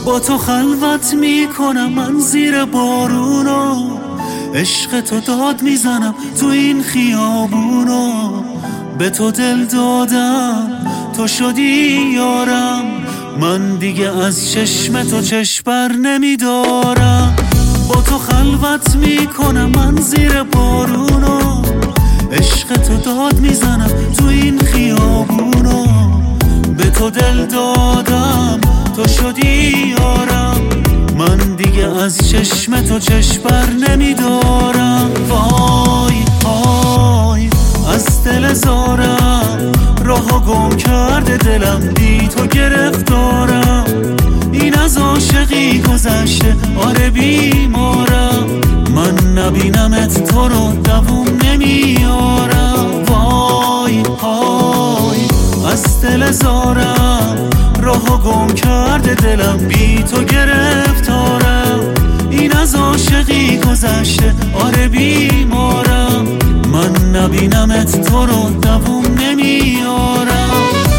با تو خلوت میکنم من زیر بارونو، عشق تو داد میزنم تو این خیابونو. به تو دل دادم تو شدی یارم، من دیگه از چشم تو چشم بر نمیدارم. با تو خلوت میکنم من زیر بارونو، عشق تو داد میزنم تو این خیابونو. به تو دل دادم تو شدی یارم، من دیگه از چشم تو چشم بر نمیدارم. وای وای از دل زارم، راهو گم کرده دلم بی تو گرفتارم. این از عاشقی گذشته آره بیمارم، من نبینمت تو رو دووم نمیارم. وای وای از دل زارم، راهو گم کرده دلم بی تو گرفتارم. این از عاشقی گذشته آره بیمارم، من نبینمت تو رو دووم نمیارم.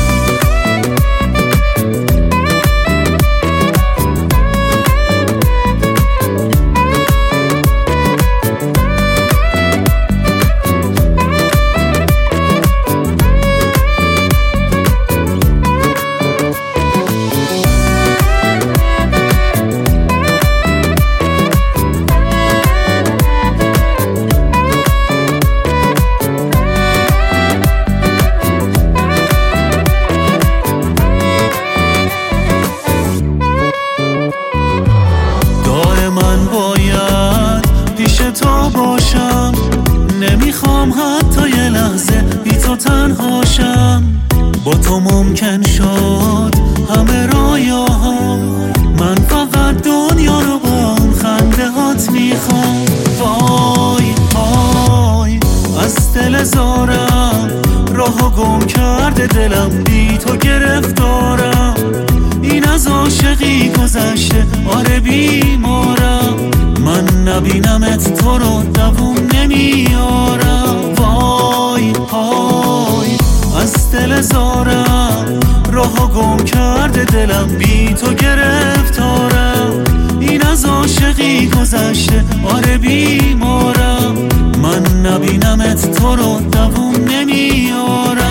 تو باشم، نمیخوام حتی یه لحظه بی تو تنهاشم. با تو ممکن شد همه رویاهام، من فقط دنیا رو با اون خنده هات میخوام. وای وای از دل زارم، راهو گم کرده دلم بی تو گرفتارم. این از عاشقی گذشته آره بیمارم، من نبینمت تو رو دووم نمیارم. وای وای از دل زارم، راهو گم کرده دلم بی تو گرفتارم. این از عاشقی گذشته آره بیمارم، من نبینمت تو رو دووم نمیارم.